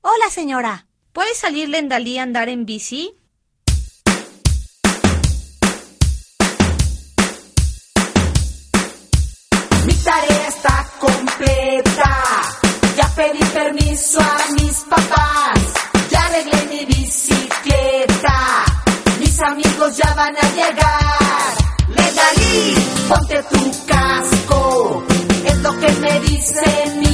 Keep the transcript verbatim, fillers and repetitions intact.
Hola, señora. ¿Puede salir Lendalí a andar en bici? Mi tarea está completa. Ya pedí permiso a mis papás. Ya arreglé mi bicicleta. Mis amigos ya van a llegar. Lendalí, ponte tu casco. Es lo que me dice mi